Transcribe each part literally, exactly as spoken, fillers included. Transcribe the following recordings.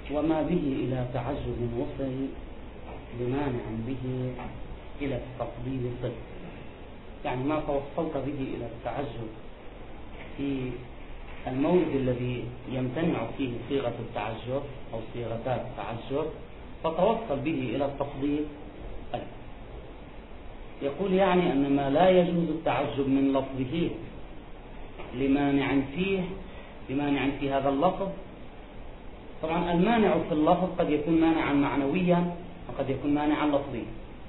وما به إلى تعجب وصل بمانع به إلى التفضيل صل. يعني ما توصلت به إلى التعجب في المورد الذي يمتنع فيه صيغة التعجب أو صيغتا التعجب فتوصل به إلى التفضيل ألف. يقول يعني أن ما لا يجوز التعجب من لفظه لمانع فيه لمانع في هذا اللفظ. طبعا المانع في اللفظ قد يكون مانعا معنويا وقد يكون مانعا لفظيا.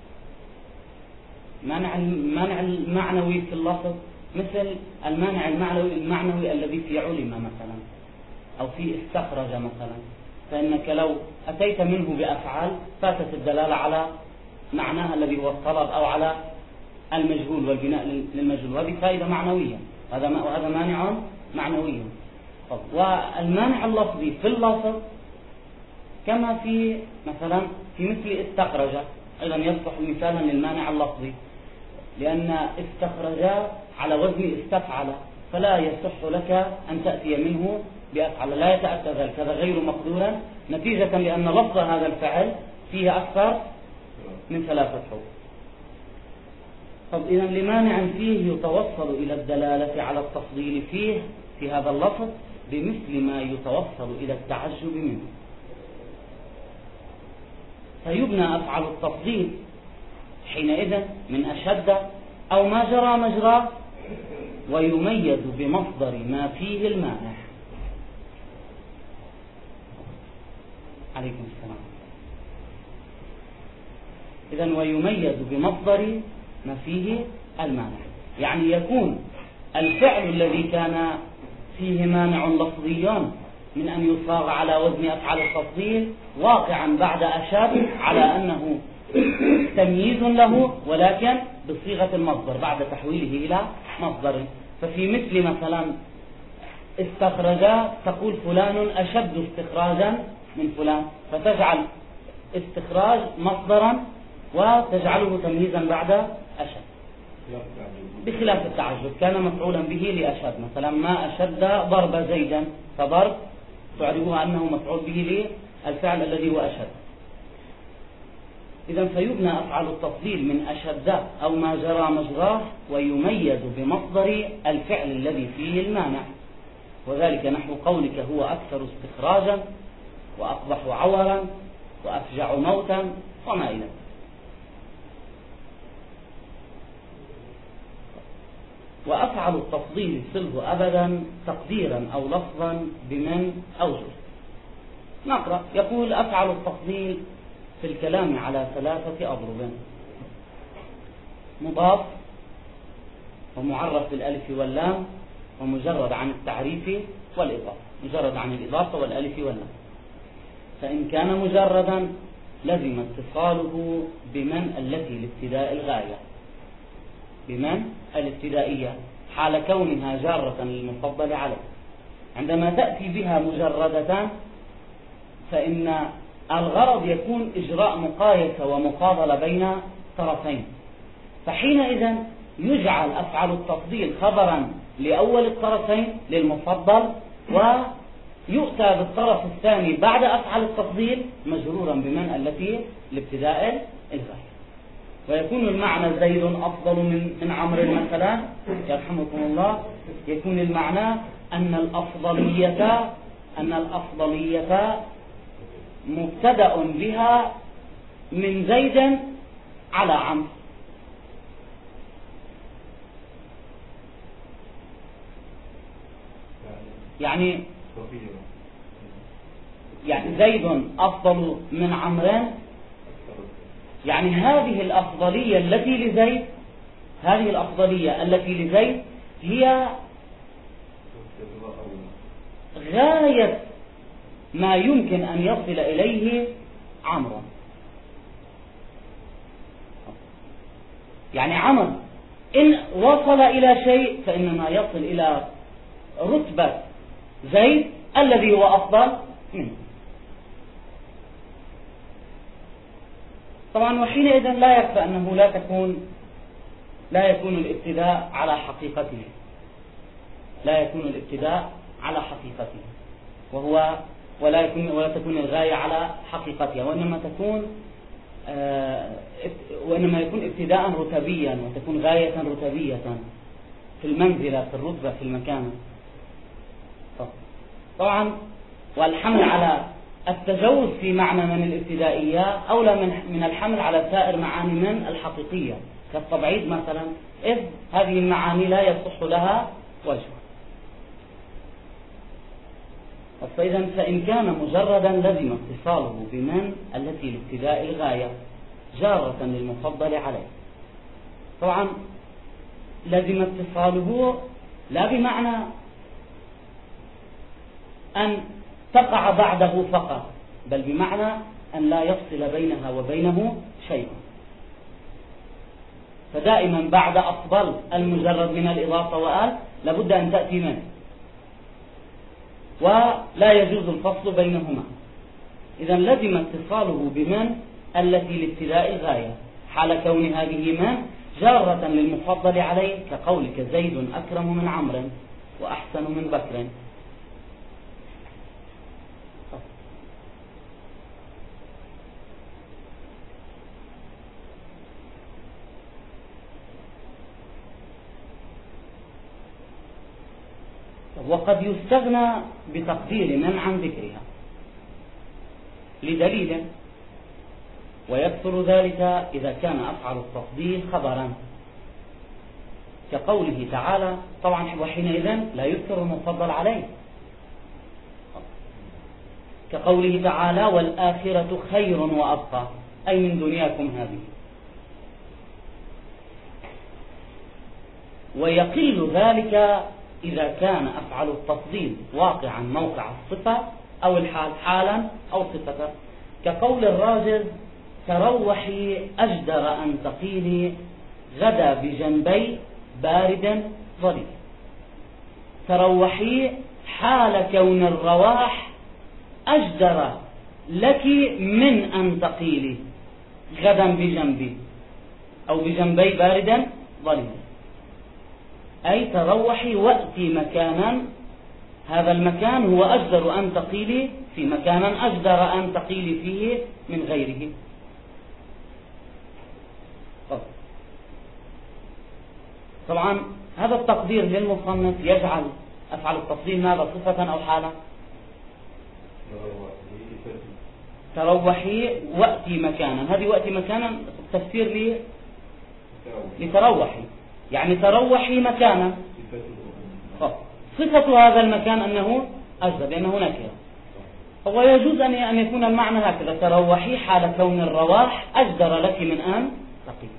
مانع المانع المعنوي في اللفظ مثل المانع المعنوي المعنوي الذي في علم مثلا أو في استخرج مثلا، فإنك لو أتيت منه بأفعال فاتت الدلالة على معناها الذي هو الطلب أو على المجهول والبناء للمجهول، وهذه فائدة معنوية وهذا مانع معنوي. والمانع اللفظي في اللفظ كما في مثلا في مثل استخرج أيضا يصلح مثالا للمانع اللفظي، لأن استخرج على وزن استفعل، فلا يصح لك أن تأتي منه بأفعل، لا يتأتى ذلك، هذا غير مقدورا نتيجة لأن لفظ هذا الفعل فيه أكثر من ثلاثة حروف. طب إذا لمانع فيه يتوصل إلى الدلالة على التفضيل فيه في هذا اللفظ بمثل ما يتوصل إلى التعجب منه، فيبنى أفعل التفضيل حينئذ من أشد أو ما جرى مجراه ويميز بمصدر ما فيه المانع. عليكم السلام. إذن ويميز بمصدر ما فيه المانع، يعني يكون الفعل الذي كان فيه مانع لفظي من أن يصاغ على وزن أفعل التفضيل واقعا بعد أشد على أنه تمييز له ولكن بصيغة المصدر بعد تحويله إلى مصدر. ففي مثل مثلا استخرج تقول فلان أشد استخراجا من فلان، فتجعل استخراج مصدرا وتجعله تمييزا بعد أشد، بخلاف التعجب كان مفعولا به لأشد. مثلا ما أشد ضرب زيدا، فضرب تعرفها أنه مفعول به للفعل الذي هو أشد. إذن فيبنى أفعل التفضيل من أشد أو ما جرى مجراه ويميز بمصدر الفعل الذي فيه المانع، وذلك نحو قولك هو أكثر استخراجا وأقبح عورا وأفجع موتا وما إلى ذلك. وأفعل التفضيل صله أبدا تقديرا أو لفظا بمن أوجه. نقرأ. يقول أفعل التفضيل في الكلام على ثلاثة أضرب: مضاف ومعرف بالألف واللام ومجرد عن التعريف والإضافة، مجرد عن الإضافة والألف واللام. فإن كان مجردا لزم اتصاله بمن التي لابتداء الغاية، بمن الابتدائية حال كونها جارة للمفضل عليه. عندما تأتي بها مجردة فإن الغرض يكون إجراء مقايسة ومقابلة بين طرفين، فحينئذ يجعل أفعل التفضيل خبرا لأول الطرفين للمفضل، ويؤتى بالطرف الثاني بعد أفعل التفضيل مجرورا بمن التي لابتداء الغاية. ويكون المعنى زيد أفضل من من عمرو مثلا يرحمكم الله، يكون المعنى أن الأفضلية أن الأفضلية مبتدأ بها من زيد على عمرو. يعني يعني زيد أفضل من عمرو، يعني هذه الأفضلية التي لزيد هذه الأفضلية التي لزيد هي غاية ما يمكن أن يصل إليه عمرو. يعني عمرو إن وصل إلى شيء فإنما يصل إلى رتبة زيد الذي هو أفضل منه. طبعا وحينئذ لا يكفى أنه لا تكون لا يكون الابتداء على حقيقته لا يكون الابتداء على حقيقته وهو ولا يكون ولا تكون الغاية على حقيقتها، وإنما تكون آه وإنما يكون ابتداء رتبيا، وتكون غاية رتبية في المنزلة، في الرتبة، في المكان. طبعا والحمل على التجوز في معنى من الابتدائيات أولى من من الحمل على سائر معاني من الحقيقية كالتبعيض مثلا، إذ هذه المعاني لا يصح لها وجه. فإذا فإن كان مجردا لزم اتصاله بمن التي لابتداء الغاية جارة للمفضل عليه. طبعا لزم اتصاله لا بمعنى أن تقع بعده فقط، بل بمعنى أن لا يفصل بينها وبينه شيء. فدائما بعد أفضل المجرد من الإضافة وآل لابد أن تأتي منه، ولا يجوز الفصل بينهما. إذا لزم اتصاله بمن التي لابتداء الغاية حال كون هذه من جارة للمفضل عليه، كقولك زيد أكرم من عمرو وأحسن من بكر. وقد يستغنى بتقدير من عن ذكرها لدليل، ويكثر ذلك إذا كان أفعل التفضيل خبرا، كقوله تعالى. طبعا وحينئذ لا يذكر المفضل عليه، كقوله تعالى والآخرة خير وأبقى، أي من دنياكم هذه. ويقل ذلك إذا كان أفعل التفضيل واقعا موقع الصفة أو الحال، حالا أو صفة، كقول الراجل تروحي أجدر أن تقيلي غدا بجنبي بارد ظريف. تروحي حال كون الرواح أجدر لك من أن تقيلي غدا بجنبي أو بجنبي باردا ظريف، أي تروحي وأتي مكانا، هذا المكان هو أجدر أن تقيلي في مكانا أجدر أن تقيلي فيه من غيره. طبعا هذا التقدير للمصنف يجعل أفعل التفضيل ماذا صفة أو حالة. تروحي وأتي مكانا، هذه وأتي مكانا تفسير لي لتروحي، يعني تروحي مكانا، صفة هذا المكان أنه أجدر لأنه نكرة. هو يجوز أن يكون المعنى هكذا، تروحي حال كون الرواح أجدر لك من أن تقيل.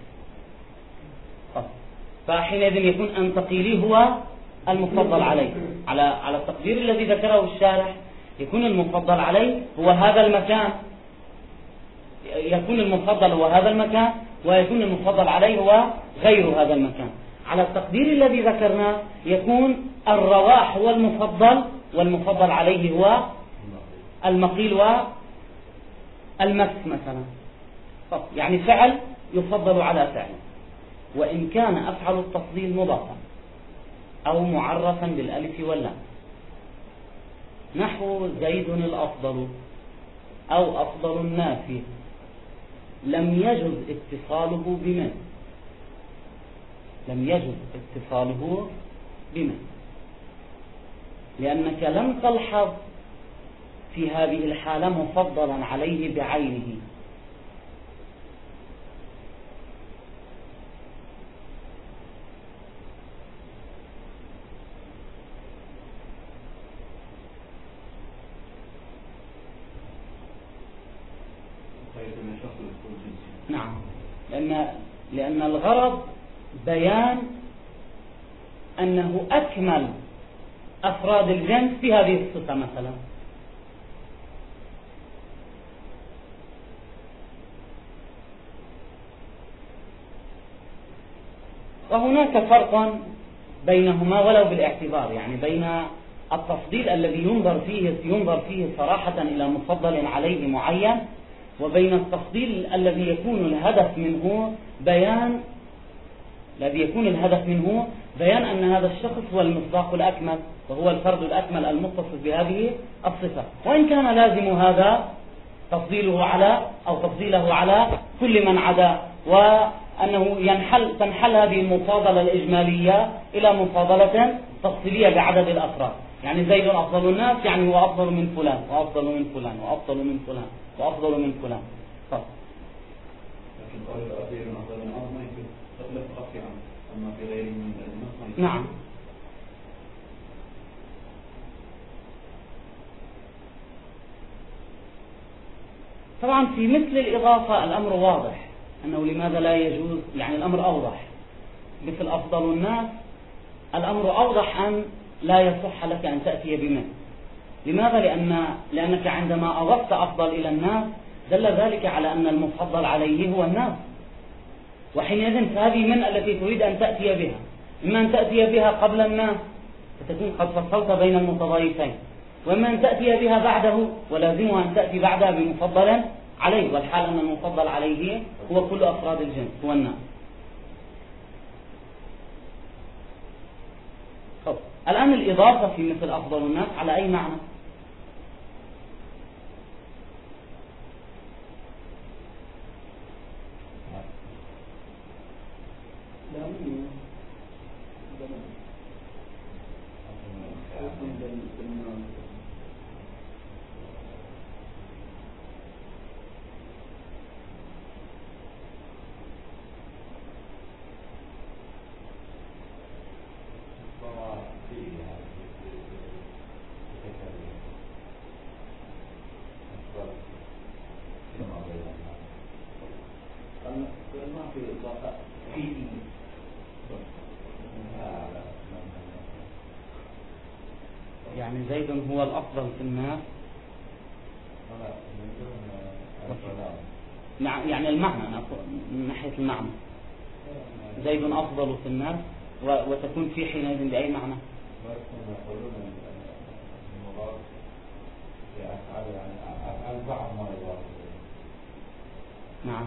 فحينئذ يكون أن تقيلي هو المفضل عليه، على على التقدير الذي ذكره الشارح، يكون المفضل عليه هو هذا المكان، يكون المفضل هو هذا المكان، ويكون المفضل عليه هو غير هذا المكان. على التقدير الذي ذكرناه يكون الرواح هو المفضل، والمفضل عليه هو المقيل والمس مثلا، يعني فعل يفضل على فعل. وإن كان أفعل التفضيل مضافا أو معرفا بالألف واللام، نحو زيد الأفضل أو أفضل الناس، لم يجز اتصاله بمن، لم يجز اتصاله بمن، لأنك لم تلحظ في هذه الحالة مفضلا عليه بعينه. نعم، لأن لأن الغرض بيان أنه أكمل أفراد الجنس في هذه الصفة مثلا. وهناك فرق بينهما ولو بالاعتبار، يعني بين التفضيل الذي ينظر فيه ينظر فيه صراحة إلى مفضل عليه معين، وبين التفضيل الذي يكون الهدف منه بيان الذي يكون الهدف منه بيان أن هذا الشخص هو المصداق الأكمل، وهو الفرد الأكمل المتصف بهذه الصفة، وإن كان لازم هذا تفضيله على أو تفضيله على كل من عدا، وأنه ينحل تنحل هذه المفاضلة الإجمالية إلى مفاضلة تفصيلية بعدد الأفراد. يعني زيد أفضل الناس، يعني هو أفضل من فلان وأفضل من فلان وأفضل من فلان وأفضل من فلان. طب لكن قول الأخير أفضل من أفضل ما يكون تخلف أخيرا، أما في غيره من النص. نعم. طبعا في مثل الإضافة الأمر واضح أنه لماذا لا يجوز، يعني الأمر أوضح. مثل أفضل الناس الأمر أوضح أن لا يصح لك أن تأتي بمن. لماذا؟ لأن لأنك عندما أضفت أفضل إلى الناس دل ذلك على أن المفضل عليه هو الناس، وحينئذ فهذه من التي تريد أن تأتي بها، إما أن تأتي بها قبل الناس فتكون قد فصلت بين المتضايفين، وإما أن تأتي بها بعده ولازمها أن تأتي بعدها بمفضل عليه، والحال أن المفضل عليه هو كل أفراد الجنس هو الناس. طب الآن الإضافة في مثل أفضل الناس على أي معنى؟ يعني زيد هو الأفضل في الناس، يعني المعنى من ناحية المعنى زيد أفضل في الناس، وتكون في حينئذ بأي معنى؟ نعم.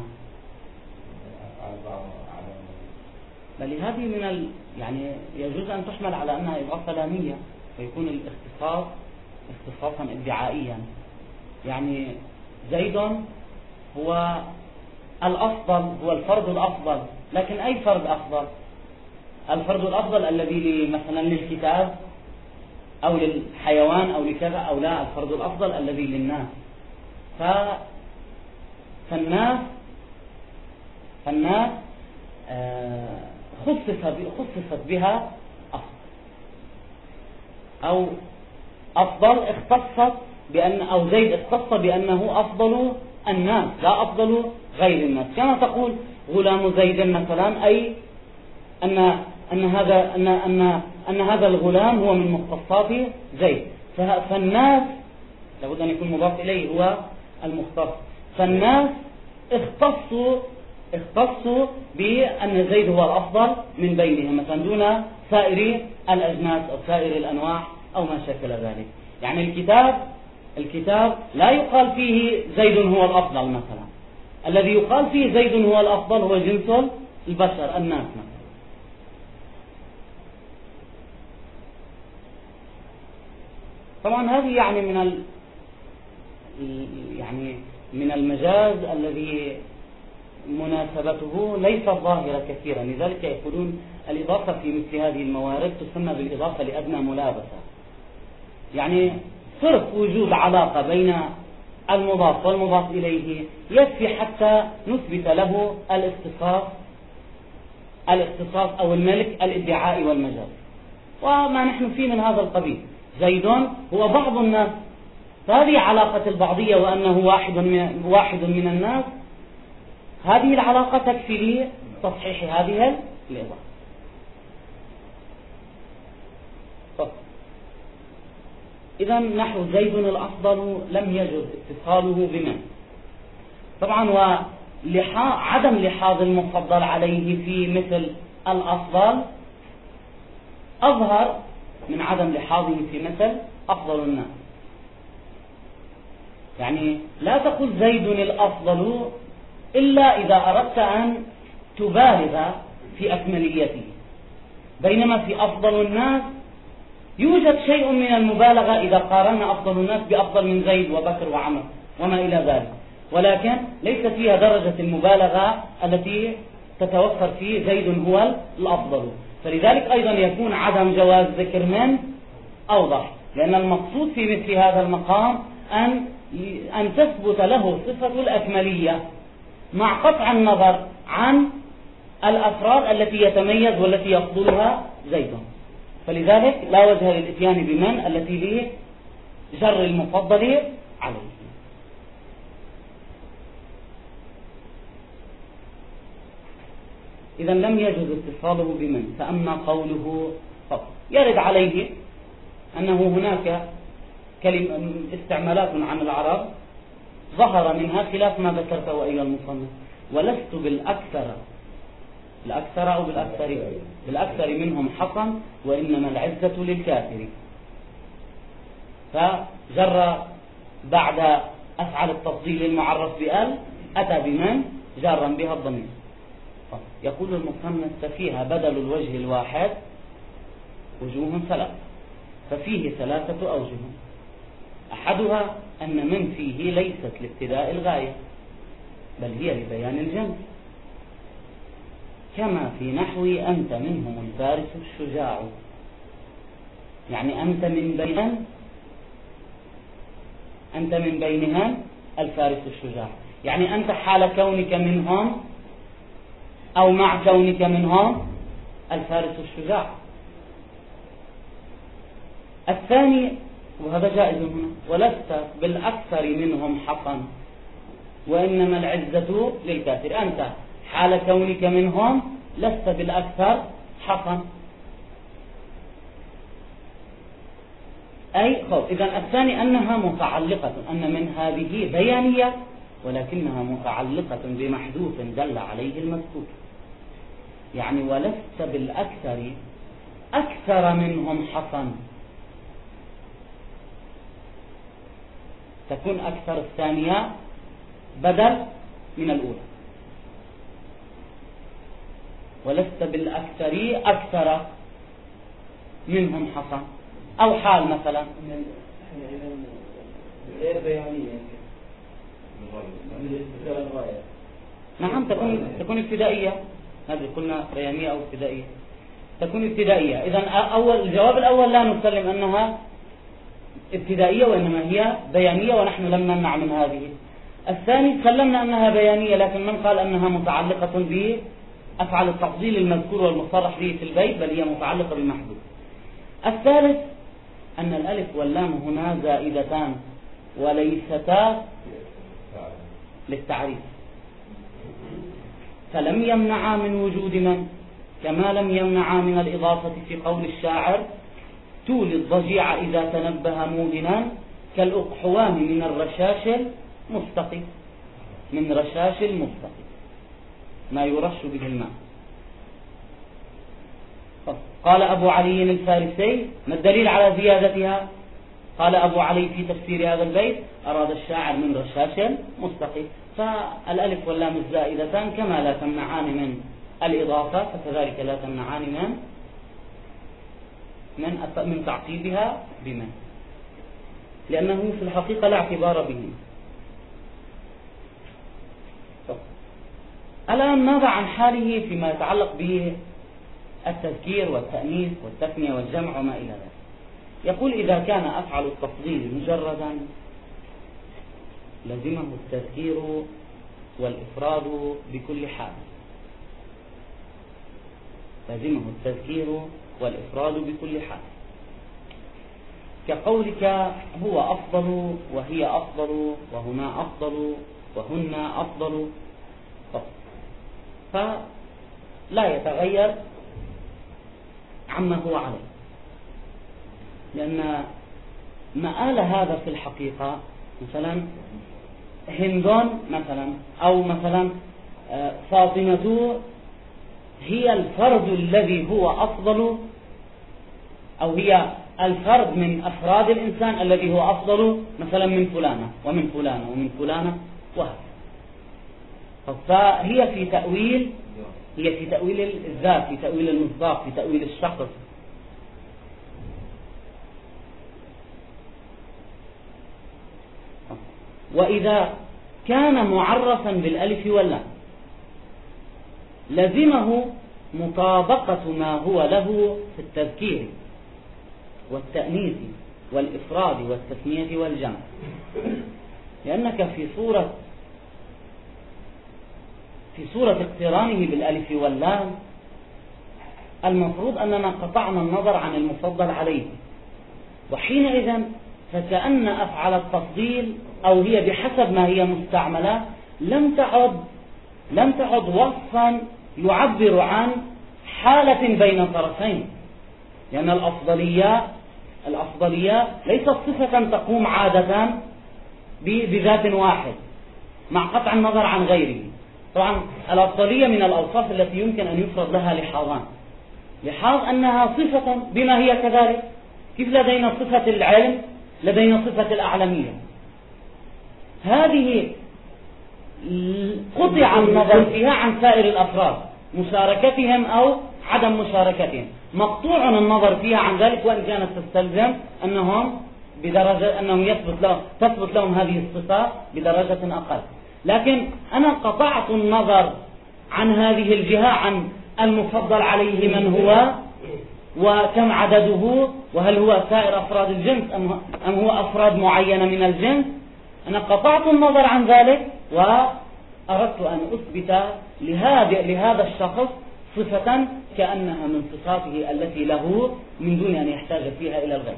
بل هذه من ال... يعني يجوز أن تحمل على أنها إضافة لامية، فيكون الاختصاص اختصاصا ادعائيا. يعني زيد هو الأفضل، هو الفرد الأفضل، لكن أي فرد أفضل؟ الفرد الأفضل الذي مثلا للكتاب أو للحيوان أو لكذا، أو لا، الفرد الأفضل الذي للناس. ف... فالناس فالناس آه خصصت بها أفضل، أو أفضل اختصت بأن، أو زيد اختص بأنه أفضل الناس لا أفضل غير الناس. كما تقول غلام زيد مثلا، أي أن أن هذا أن أن أن هذا الغلام هو من مختصات زيد. فالناس لابد أن يكون مضاف إليه هو المختص. فالناس اختصوا اختصوا بأن زيد هو الأفضل من بينهم، مثلا دون سائر الأجناس أو سائر الأنواع أو ما شكل ذلك. يعني الكتاب الكتاب لا يقال فيه زيد هو الأفضل مثلا، الذي يقال فيه زيد هو الأفضل هو جنس البشر، الناس مثلا. طبعا هذه يعني من ال... يعني من المجاز الذي مناسبته ليست ظاهرة كثيرا، لذلك يقولون الإضافة في مثل هذه الموارد تسمى بالإضافة لأدنى ملابسة. يعني صرف وجود علاقة بين المضاف والمضاف إليه يكفي حتى نثبت له الاختصاص الاختصاص أو الملك الادعاء والمجاز، وما نحن فيه من هذا القبيل. زيد هو بعض الناس، فهذه علاقة البعضية وأنه واحد من, واحد من الناس، هذه العلاقة تكفي لتصحيح هذه الإضافة. إذا نحو زيد الأفضل لم يجد اتصاله بمن. طبعا وعدم لحاظ المفضل عليه في مثل الأفضل أظهر من عدم لحاظه في مثل أفضل الناس. يعني لا تقل زيد الأفضل إلا إذا أردت أن تبالغ في أكمليته، بينما في أفضل الناس يوجد شيء من المبالغة إذا قارنا أفضل الناس بأفضل من زيد وبكر وعمر وما إلى ذلك، ولكن ليس فيها درجة المبالغة التي تتوفر فيه زيد هو الأفضل. فلذلك أيضا يكون عدم جواز ذكر من أوضح، لأن المقصود في مثل هذا المقام أن أن تثبت له صفة الأكملية مع قطع النظر عن الأفراد التي يتميز والتي يفضلها زيد. فلذلك لا وجه للإتيان بمن التي به جر المفضل عليه. إذا لم يجوز اتصاله بمن. فأما قوله فضل يرد عليه أنه هناك كلمة استعمالات عن العرب ظهر منها خلاف ما ذكرته أيها المصنف. ولست بالأكثر الأكثر أو بالأكثر بالأكثر منهم حقا وإنما العزة للكافر. فجر بعد أفعل التفضيل المعرف بأل أتى بمن جارا بها الضمير. يقول المصنف ففيها بدل الوجه الواحد وجوه ثلاثة، ففيه ثلاثة أوجه. أحدها أن من فيه ليست لابتداء الغاية بل هي لبيان الجنس، كما في نحو أنت منهم الفارس الشجاع، يعني أنت من بين أنت من بينهم الفارس الشجاع، يعني أنت حال كونك منهم أو مع كونك منهم الفارس الشجاع. الثاني وهذا جائز هنا، ولست بالأكثر منهم حقا وإنما العزة للكافر. أنت حال كونك منهم لست بالأكثر حقا، أي خوف. إذن الثاني أنها متعلقة، أن من هذه بيانية ولكنها متعلقة بمحذوف دل عليه المذكور، يعني ولست بالأكثر أكثر منهم حقا، تكون أكثر الثانية بدل من الأولى. ولست بالأكثر أكثر منهم حقا، أو حال مثلا غير بيانية. نعم تكون تكون ابتدائية، هذه قلنا بيانية أو ابتدائية، تكون ابتدائية. إذن أول الجواب الأول لا نسلم أنها ابتدائية وإنما هي بيانية ونحن لم نمنع من هذه. الثاني سلمنا أنها بيانية، لكن من قال أنها متعلقة بأفعال التفضيل المذكور والمصرح به في البيت بل هي متعلقة بمحذوف. الثالث أن الألف واللام هنا زائدتان وليستا للتعريف، فلم يمنعا من وجود من، كما لم يمنعا من الإضافة في قول الشاعر تولي الضجيع إذا تنبه موهنا كالأقحوام من الرشاش المستقي، من رشاش المستقي ما يرش به الماء. قال أبو علي الفارسي ما الدليل على زيادتها؟ قال أبو علي في تفسير هذا البيت أراد الشاعر من رشاش مستقي، فالألف واللام الزائدتان كما لا تمنعان من الإضافة فكذلك لا تمنعان من من من تعقيبها بمن، لأنه في الحقيقة لا اعتبار به. الآن ماذا عن حاله فيما يتعلق به التذكير والتأنيث والتثنية والجمع وما إلى ذلك؟ يقول إذا كان أفعل التفضيل مجردا لزمه التذكير والإفراد بكل حال، لزمه التذكير والإفراد بكل حال، كقولك هو أفضل وهي أفضل وهما أفضل وهن أفضل، فلا يتغير عما هو عليه، لأن مآل هذا في الحقيقة مثلا هندون مثلا أو مثلا فاطمة هي الفرد الذي هو أفضل، أو هي الفرد من أفراد الإنسان الذي هو أفضل مثلا من فلانة ومن فلانة ومن فلانة وهكذا. فهي في تأويل هي في تأويل الذات، في تأويل المصداق، في تأويل الشخص. وإذا كان معرفا بالألف واللام لزمه مطابقة ما هو له في التذكير والتأنيث والإفراد والتثنية والجمع، لأنك في صورة في صورة اقترانه بالألف واللام المفروض أننا قطعنا النظر عن المفضل عليه، وحينئذ فكأن أفعل التفضيل أو هي بحسب ما هي مستعملة لم تعد لم تعد وصفا يعبر عن حالة بين طرفين، لأن الأفضلية الأفضلية ليست صفة تقوم عادة بذات واحد مع قطع النظر عن غيره. طبعا الأفضلية من الأوصاف التي يمكن أن يفرض لها لحاظان: لحاظ أنها صفة بما هي كذلك، كيف لدينا صفة العلم لدينا صفة الأعلمية، هذه قطع النظر فيها عن سائر الأفراد مشاركتهم أو عدم مشاركتهم، مقطوع النظر فيها عن ذلك، وإن كانت تستلزم أنهم بدرجة أنهم يثبت لهم تثبت لهم هذه الصفة بدرجة أقل. لكن أنا قطعت النظر عن هذه الجهة، عن المفضل عليه من هو وكم عدده وهل هو سائر أفراد الجنس أم هو أفراد معينة من الجنس. أنا قطعت النظر عن ذلك وأردت أن أثبت لهذا لهذا الشخص صفة كأنها من صفاته التي له من دون أن يحتاج فيها إلى الغير.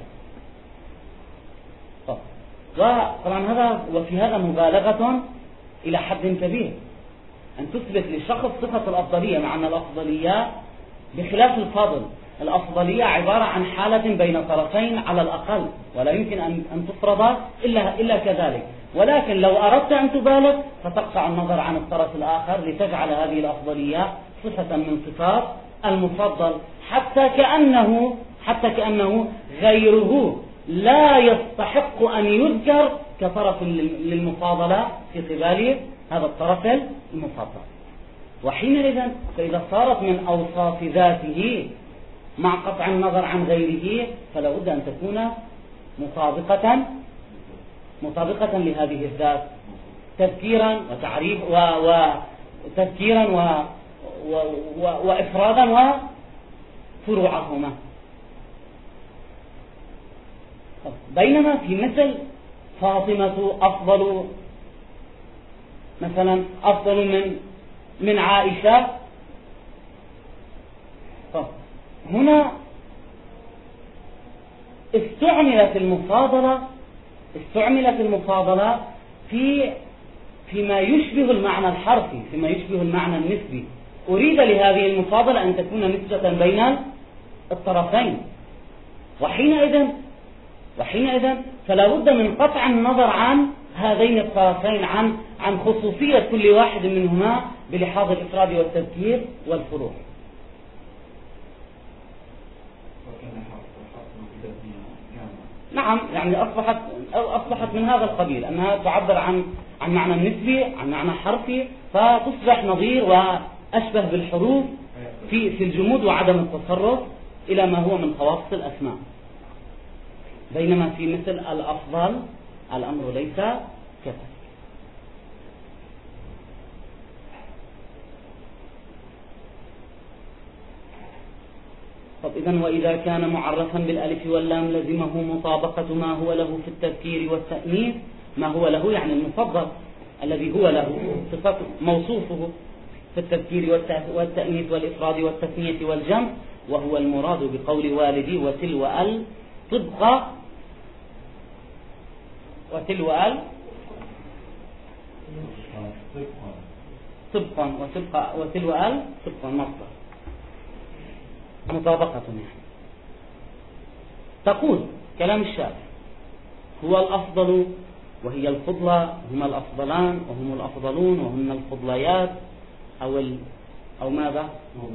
وطبعا هذا وفي هذا مبالغة إلى حد كبير، أن تثبت للشخص صفة الأفضلية، مع أن الأفضلية بخلاف الفضل، الأفضلية عبارة عن حالة بين طرفين على الأقل، ولا يمكن أن تفرض إلا, إلا كذلك. ولكن لو أردت أن تبالغ فتقطع النظر عن الطرف الآخر لتجعل هذه الأفضلية صفة من صفات المفضل، حتى كأنه حتى كأنه غيره لا يستحق أن يذكر كطرف للمفاضلة في قبال هذا الطرف المفضل. وحينئذ فإذا صارت من أوصاف ذاته مع قطع النظر عن غيره فلا بد أن تكون مطابقة مطابقة لهذه الذات تذكيرا وتعريف وتذكيرا و و و وإفرادا وفروعهما. بينما في مثل فاطمة أفضل مثلا أفضل من من عائشة، هنا استعملت المفاضلة استعملت المفاضلة في فيما يشبه المعنى الحرفي، فيما يشبه المعنى النسبي. أريد لهذه المفاضلة أن تكون نسبة بين الطرفين، وحينئذ وحينئذ فلا بد من قطع النظر عن هذين الطرفين، عن عن خصوصية كل واحد منهما بلحاظ الإفراد والتذكير والفروع. نعم، يعني أصبحت أو أصبحت من هذا القبيل، أنها تعبر عن عن معنى نسبي، عن معنى حرفي، فتصبح نظير وأشبه بالحروف في في الجمود وعدم التصرف إلى ما هو من خواص الأسماء. بينما في مثل الأفضل الأمر ليس كذلك. طب إذن وإذا كان معرفا بالألف واللام لزمه مطابقة ما هو له في التذكير والتأنيث. ما هو له يعني المفضل الذي هو له صفة موصوفه في التذكير والتأنيث والإفراد والتثنية والجمع، وهو المراد بقول والدي وتلو ال طبق وتلو ال طبقا وتلقى وتلو ال طبقا مصدر مطابقة. يعني تقول كلام الشافعي هو الأفضل وهي الفضلى، هما الأفضلان وهم الأفضلون وهن الفضليات أو ال أو ماذا؟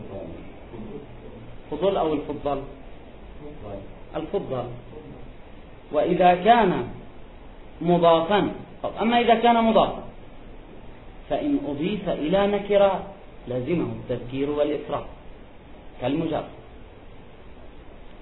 فضل أو الفضل؟ الفضل. وإذا كان مضافا، أما إذا كان مضافا فإن أضيف إلى نكرة لازمه التذكير والإفراد كالمجرد.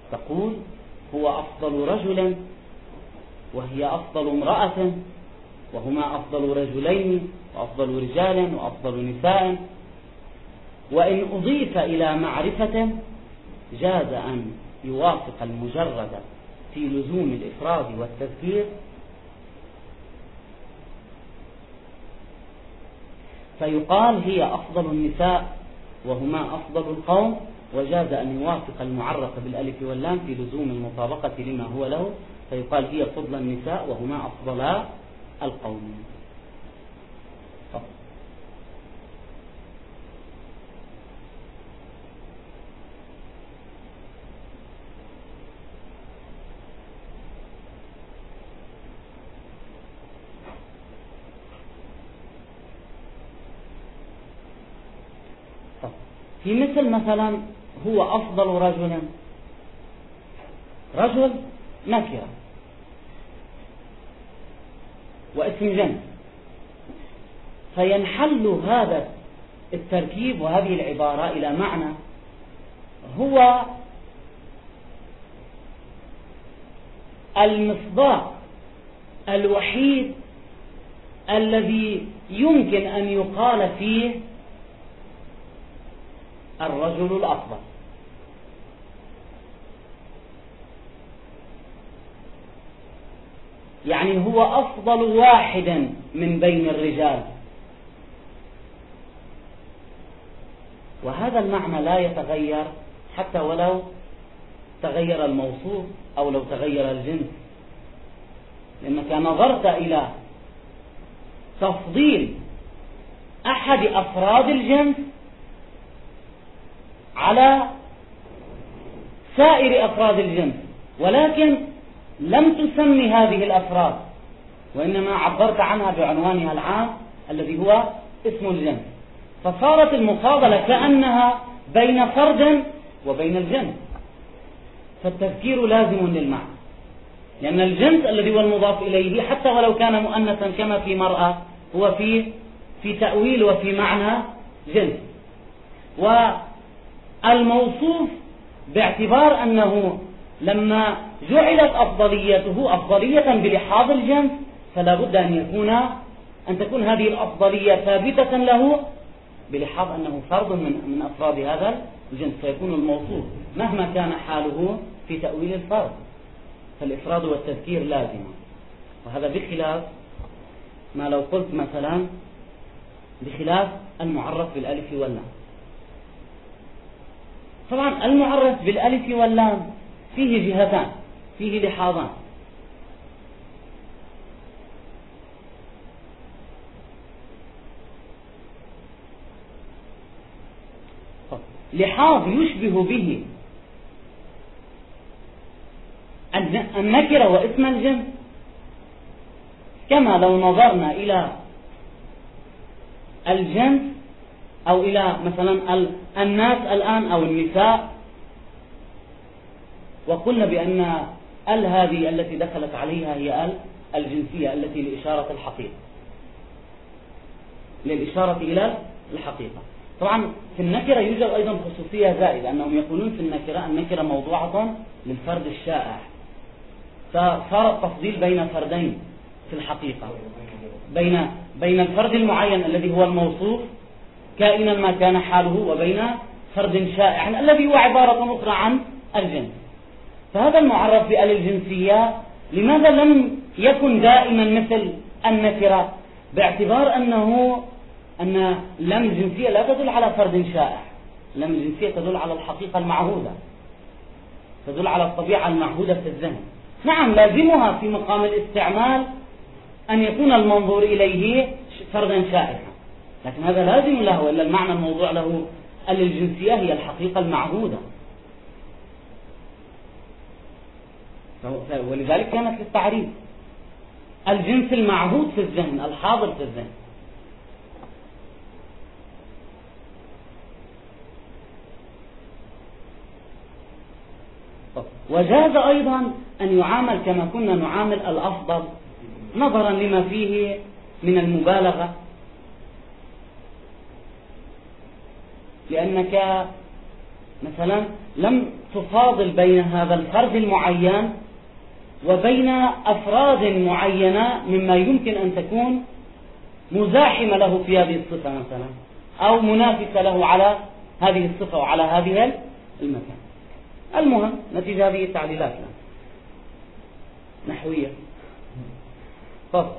تقول هو أفضل رجل وهي أفضل امرأة وهما أفضل رجلين وأفضل رجال وأفضل نساء. وإن أضيف إلى معرفة جاز أن يوافق المجرد في لزوم الإفراد والتذكير، فيقال هي أفضل النساء وهما أفضل القوم، وجاز أن يوافق المعرف بالألف واللام في لزوم المطابقة لما هو له، فيقال هي فضل النساء وهما أفضلا القوم. في مثل مثلا هو أفضل رجل، رجل نكرة واسم جنس، فينحل هذا التركيب وهذه العبارة إلى معنى هو المصداق الوحيد الذي يمكن أن يقال فيه الرجل الأفضل. يعني هو أفضل واحد من بين الرجال، وهذا المعنى لا يتغير حتى ولو تغير الموصوف أو لو تغير الجنس، لأنك نظرت إلى تفضيل أحد أفراد الجنس على سائر أفراد الجنس، ولكن لم تسمي هذه الأفراد، وإنما عبرت عنها بعنوانها العام الذي هو اسم الجنس، فصارت المفاضلة كأنها بين فرد وبين الجنس، فالتذكير لازم للمعنى، لأن الجنس الذي هو المضاف إليه حتى ولو كان مؤنثا كما في مرأة هو في في تأويل وفي معنى جنس. والموصوف باعتبار أنه لما جعلت أفضليته أفضلية بلحاظ الجنس، فلا بد أن يكون أن تكون هذه الأفضلية ثابتة له بلحاظ أنه فرد من من أفراد هذا الجنس، فيكون الموصوف مهما كان حاله في تأويل الفرد، فالإفراد والتذكير لازم. وهذا بخلاف ما لو قلت مثلا بخلاف المعرف بالألف واللام. طبعا المعرف بالألف واللام فيه جهتان، فيه لحاظان. لحاظ يشبه به النكرة واسم الجنس، كما لو نظرنا إلى الجنس أو إلى مثلا الناس الآن أو النساء، وقلنا بأن ال هذه التي دخلت عليها هي ال الجنسية التي لإشارة الحقيقة، للإشارة إلى الحقيقة. طبعا في النكرة يوجد أيضا خصوصية زائدة، أنهم يقولون في النكرة النكرة موضوعة للفرد الشائع، فصار التفضيل بين فردين في الحقيقة، بين بين الفرد المعين الذي هو الموصوف كائنا ما كان حاله، وبين فرد شائع الذي هو عبارة أخرى عن الجنس. فهذا المعرف بآل الجنسية لماذا لم يكن دائما مثل النكرة؟ باعتبار أنه أن لم الجنسية لا تدل على فرد شائع، لم الجنسية تدل على الحقيقة المعهودة، تدل على الطبيعة المعهودة في الذهن. نعم لازمها في مقام الاستعمال أن يكون المنظور إليه فردا شائعا، لكن هذا لازم له، وإلا المعنى الموضوع له أن الجنسية هي الحقيقة المعهودة. ولذلك كانت للتعريف الجنس المعهود في الذهن، الحاضر في الذهن. وجاز أيضا أن يعامل كما كنا نعامل الأفضل نظرا لما فيه من المبالغة، لأنك مثلا لم تفاضل بين هذا الفرد المعين وبين أفراد معينة مما يمكن أن تكون مزاحمة له في هذه الصفة مثلا، أو منافسة له على هذه الصفة وعلى هذه المكان. المهم نتيجة هذه التعليلات نحوية. فصل.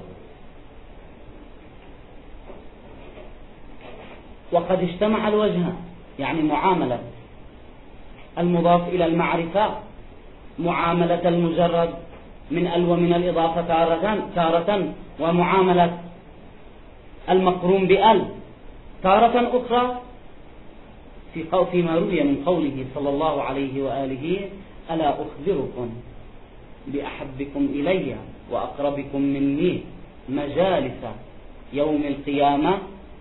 وقد اجتمع الوجهان، يعني معاملة المضاف إلى المعرفة معاملة المجرد من ال ومن الإضافة تارة تارة، ومعاملة المقرون بال تارة أخرى، في فيما روي من قوله صلى الله عليه وآله: ألا أخبركم بأحبكم إلي وأقربكم مني مجالس يوم القيامة.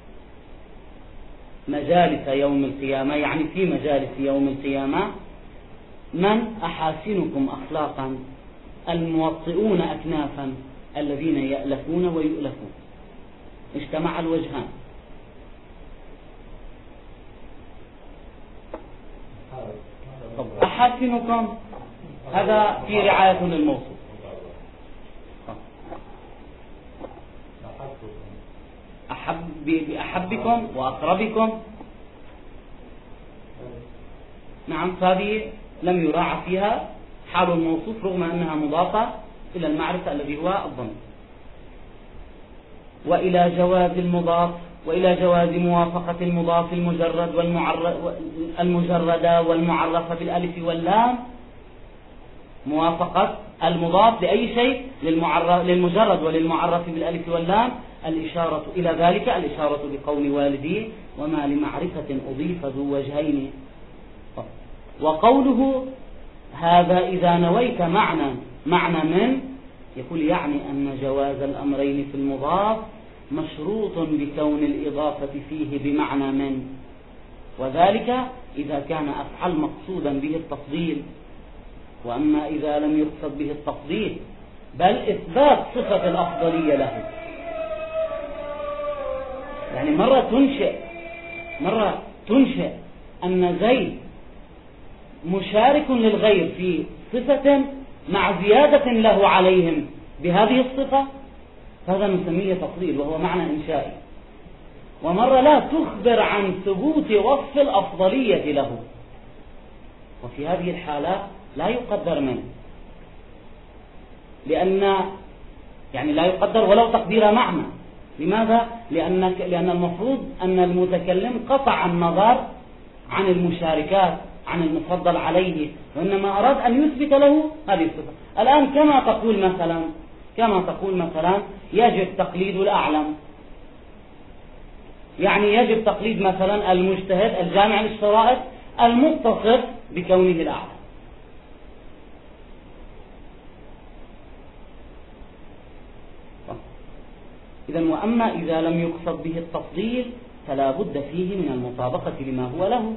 مجالس يوم القيامة يعني في مجالس يوم القيامة من أحاسنكم أخلاقا الموطئون أكنافا الذين يألفون ويؤلفون. اجتمع الوجهان. أحاسنكم هذا في رعاية للموصوف. أحب بأحبكم وأقربكم، نعم، فهذه لم يراعى فيها حال الموصوف رغم أنها مضافة إلى المعرفة الذي هو الضمير. وإلى جواز المضاف وإلى جواز موافقة المضاف المجرد المجردة والمعرفة بالألف واللام. موافقة المضاف لأي شيء للمجرد وللمعرف بالألف واللام، الإشارة إلى ذلك الإشارة بقول والدي: وما لمعرفة أضيف ذو وجهين. وقوله: هذا إذا نويت معنى معنى من، يقول يعني أن جواز الأمرين في المضاف مشروط بكون الإضافة فيه بمعنى من، وذلك إذا كان أفعل مقصودا به التفضيل. وأما إذا لم يقصد به التفضيل بل إثبات صفة الأفضلية له، يعني مرة تنشئ مرة تنشئ أن زيد مشارك للغير في صفة مع زيادة له عليهم بهذه الصفة، هذا نسميه تفضيل وهو معنى إنشائي. ومرة لا تخبر عن ثبوت وصف الأفضلية له، وفي هذه الحالة لا يقدر منه، لأن يعني لا يقدر ولو تقدير معنى. لماذا؟ لأن لأن المفروض أن المتكلم قطع النظر عن المشاركات عن المفضل عليه، وإنما أراد أن يثبت له هذه الصفة. الآن كما تقول مثلا كما تقول مثلا يجب تقليد الأعلم، يعني يجب تقليد مثلا المجتهد الجامع للشرائط المتصف بكونه الأعلم. إذن وأما إذا لم يقصد به التفضيل فلا بد فيه من المطابقة لما هو له،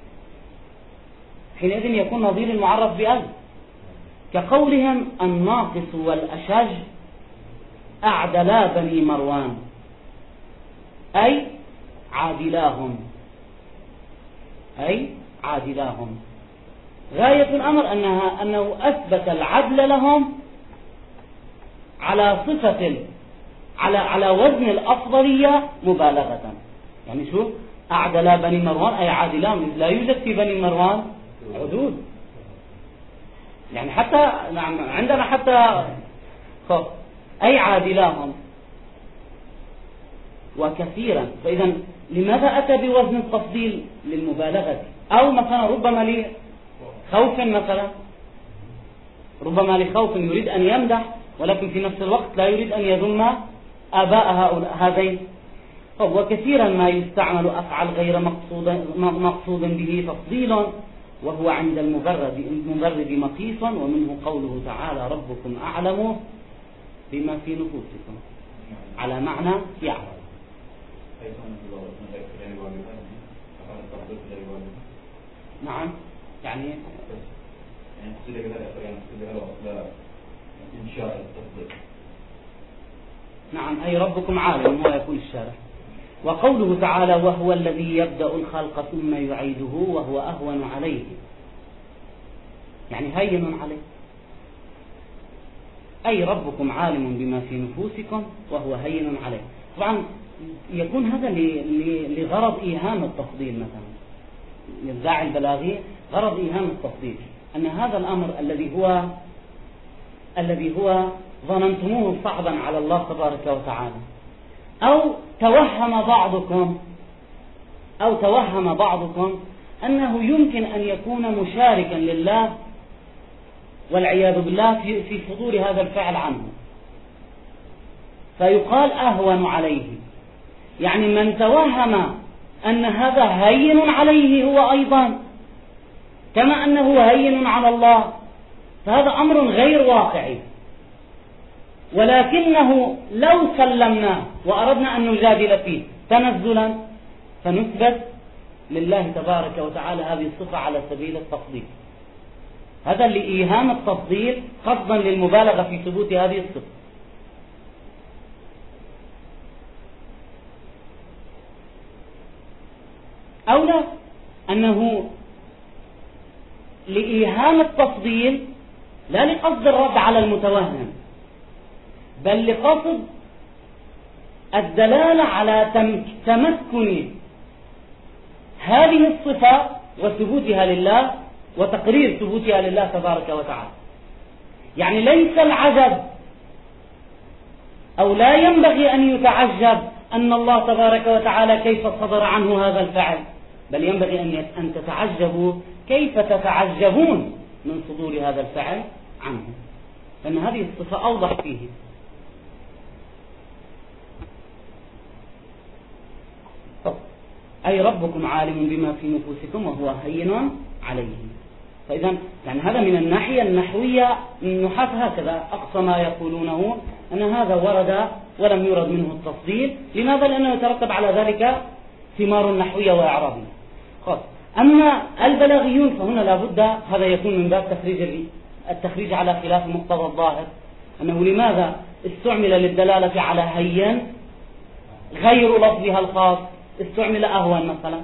حينئذ يكون نظير المعرف بأل، كقولهم: الناقص والأشج أعدلا بني مروان، أي عادلاهم أي عادلاهم غاية الأمر أنها أنه أثبت العدل لهم على صفة على على وزن الأفضلية مبالغة. يعني شو أعدلا بني مروان أي عادلاهم، لا يوجد في بني مروان عدول، يعني حتى نعم عندنا حتى خف أي عادلاهم وكثيرا. فإذا لماذا أتى بوزن التفضيل؟ للمبالغة، أو مثلا ربما لخوف، مثلا ربما لخوف يريد أن يمدح ولكن في نفس الوقت لا يريد أن يذم آباء هؤلاء هذين. وكثيرا ما يستعمل أفعل غير مقصود مقصود به تفضيل، وهو عند المبرد المبرد مقيس، ومنه قوله تعالى: ربكم أعلم بما في نفوسكم، على معنى يعلم. نعم، يعني نعم أي ربكم عالم، هو يقول الشارع. وقوله تعالى: وهو الذي يبدأ الخلق ثم يعيده وهو أهون عليه، يعني هين عليه. أي ربكم عالم بما في نفوسكم وهو هين عليه. طبعا يكون هذا لغرض إيهام التفضيل، مثلا للداعي البلاغي غرض إيهام التفضيل، أن هذا الأمر الذي هو الذي هو ظننتموه صعبا على الله تبارك وتعالى، أو توهم بعضكم أو توهم بعضكم أنه يمكن أن يكون مشاركا لله والعياذ بالله في في صدور هذا الفعل عنه، فيقال أهون عليه. يعني من توهم أن هذا هين عليه هو أيضا كما أنه هين على الله، فهذا أمر غير واقعي. ولكنه لو سلمناه وأردنا أن نجادل فيه تنزلا فنثبت لله تبارك وتعالى هذه الصفة على سبيل التفضيل. هذا لإيهام التفضيل قصدا للمبالغة في ثبوت هذه الصفة. أو لا، أنه لإيهام التفضيل لا لقصد الرد على المتوهم، بل لقصد الدلالة على تمكن هذه الصفة وثبوتها لله وتقرير ثبوتها لله تبارك وتعالى. يعني ليس العجب أو لا ينبغي أن يتعجب أن الله تبارك وتعالى كيف صدر عنه هذا الفعل، بل ينبغي أن تتعجبوا كيف تتعجبون من صدور هذا الفعل عنه، لأن هذه الصفة أوضح فيه. أي ربكم عالم بما في نفوسكم وهو هين عليه. فإذا يعني هذا من الناحية النحوية النحاة هكذا أقصى ما يقولونه أن هذا ورد ولم يرد منه التفضيل. لماذا؟ لأنه يترتب على ذلك ثمار نحوية وإعرابية. خلاص. أما البلاغيون فهنا لابد هذا يكون من باب تخريج التخريج على خلاف مقتضى الظاهر، أنه لماذا استعمل للدلالة على هين غير لفظها الخاص، استعمل أهون مثلا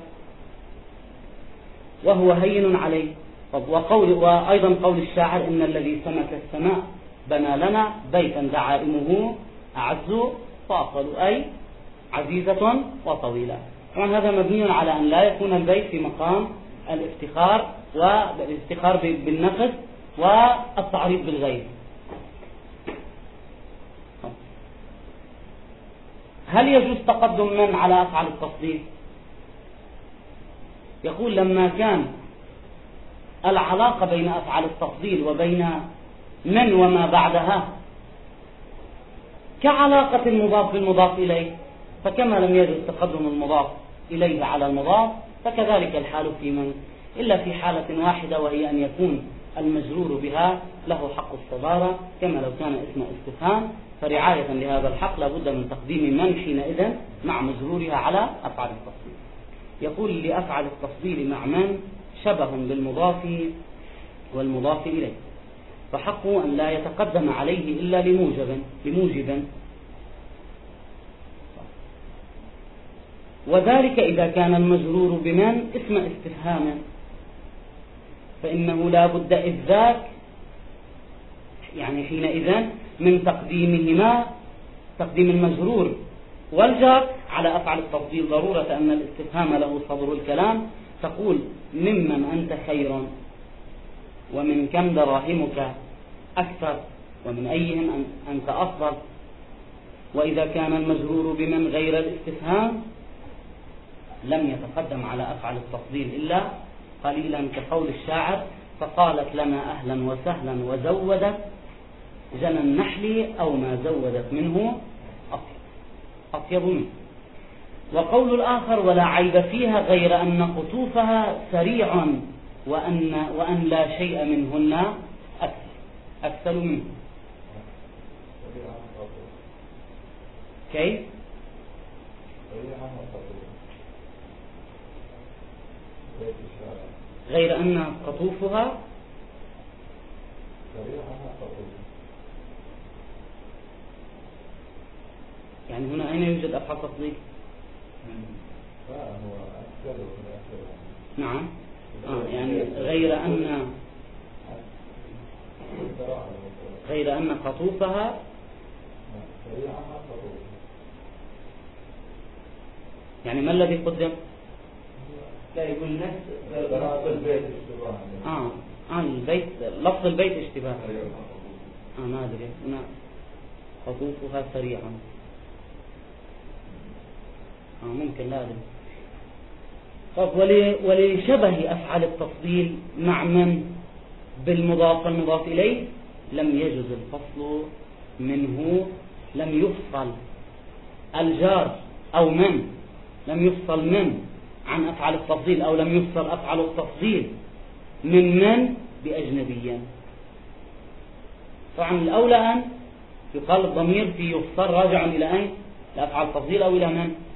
وهو هين عليه. وقول وأيضا قول الشاعر إن الذي سمك السماء بنى لنا بيتا دعائمه أعز وأطول، أي عزيزة وطويلة. طبعا هذا مبني على أن لا يكون البيت في مقام الافتخار والافتخار بالنفس والتعريض بالغير. هل يجوز تقدم من على أفعال التفضيل؟ يقول لما كان العلاقة بين أفعال التفضيل وبين من وما بعدها كعلاقة المضاف بالمضاف إليه، فكما لم يجوز تقدم المضاف إليه على المضاف فكذلك الحال في من، إلا في حالة واحدة وهي أن يكون المجرور بها له حق الصدارة كما لو كان اسم استفهام، فرعاية لهذا الحق لابد من تقديم من حينئذ مع مجرورها على أفعال التفضيل. يقول لأفعل التفضيل مع من شبه بالمضاف والمضاف إليه، فحقه أن لا يتقدم عليه إلا لموجب لموجب وذلك إذا كان المجرور بمن اسم استفهام، فإنه لا بد إذ ذاك يعني حينئذ من تقديمهما، تقديم المجرور والجار على أفعل التفضيل، ضرورة أن الاستفهام له صدر الكلام، تقول ممن أنت خير ومن كم دراهمك أكثر ومن أيهم أنت أفضل. وإذا كان المجرور بمن غير الاستفهام لم يتقدم على أفعل التفضيل إلا قليلا، كقول الشاعر فقالت لنا أهلا وسهلا وزودت جنى النحل أو ما زودت منه أطيب منه. وقول الآخر ولا عيب فيها غير أن قطوفها سريع وأن, وأن لا شيء منهن أكثر أكثر منه. كيف؟ غير أن قطوفها يعني هنا أين يوجد أفعال تفضيل؟ نعم آه يعني غير أن غير أن قطوفها يعني ما الذي قدم؟ لا يقول نفس لفظ البيت اشتباه. آه آه البيت لفظ البيت اشتباه. آه ما أدري هنا قطوفها سريعا. آه ممكن لا أدري. طب ولشبه أفعال التفضيل مع من بالمضاف والمضاف إليه لم يجز الفصل منه، لم يفصل الجار أو من لم يفصل من عن أفعال التفضيل أو لم يفصل أفعال التفضيل من من بأجنبيا. طبعا الأولى أن يقال الضمير في يفصل راجع إلى أين؟ لأفعال التفضيل أو إلى من؟